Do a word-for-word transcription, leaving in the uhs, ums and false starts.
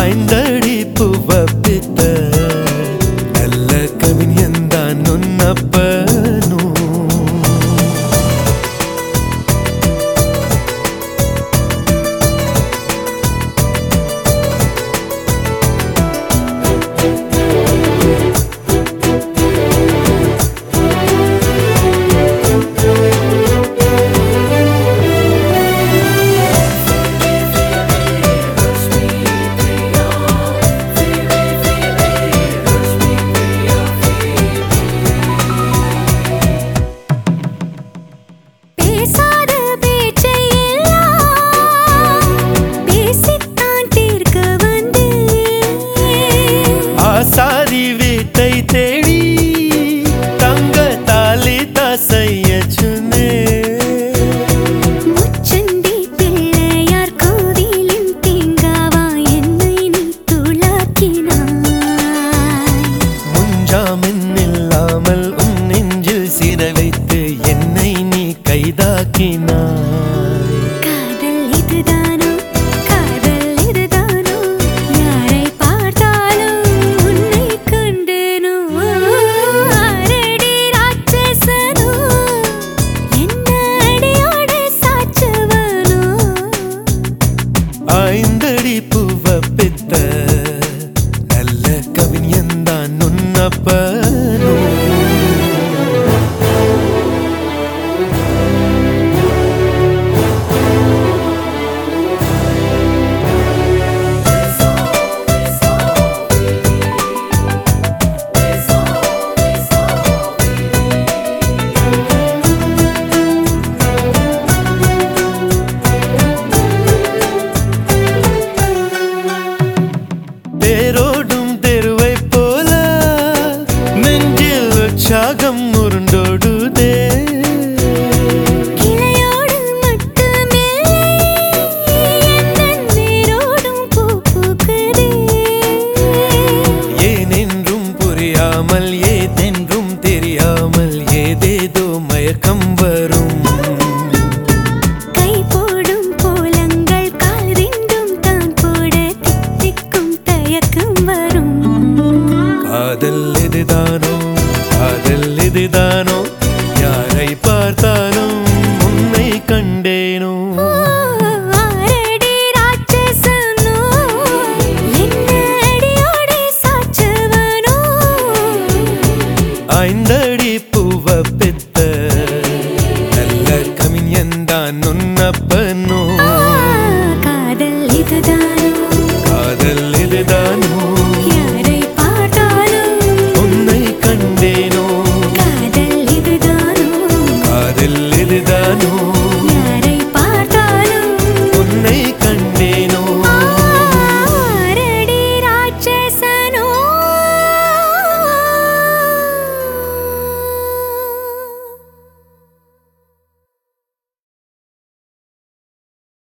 ஐந்தடி பூவ பித்த நல்ல கவிஞன்தான் உன்னப்பனோ. ஆசாரி வீட்டை தேடி தங்க தாலி தாசைய சொன்னே. முச்சந்தி பிள்ளையார் கோவிலின் தேங்காவா என்னை நீ துளாக்கினாய். முன்ஜாமின் இல்லாமல் உன் நெஞ்சில் சிற வைத்து என்னை நீ கைதாக்கினாய். காதல் இதுதானோ காதல் இதுதானோ யாரை பார்த்தாலும் உன்னை கண்டேனோ. ஆரடி ராட்சசனோ என்ன அடியோடு சாச்சவனோ. ஐந்தடி பூவ பித்த நல்ல கவிஞன்தான் உன்னப்பனோ. தேரோடும் தெருவை போல நெஞ்சில் உற்சாகம் உருண்டோடுதே. கிளையோடு மட்டுமே எந்தன் வேரோடும் பூ பூக்குதே. ஏனென்றும் புரியாமல் ஏதென்றும் தெரியாமல் ஏதேதோ மயக்கம் வரும். கை போடும் கோலங்கள் கால் ரெண்டும் தான் போட தித்திக்கும் தயக்கம் வரும். காதல் இதுதானோ காதல் இதுதானோ யாரை பார்த்தாலும் உன்னை கண்டேனோ. ஆரடி ராட்சசனோ என்ன அடியோடு சாச்சவனோ. ஐந்தடி பூவ பித்த நல்ல கவிஞன்தான் உன்னப்பனோ.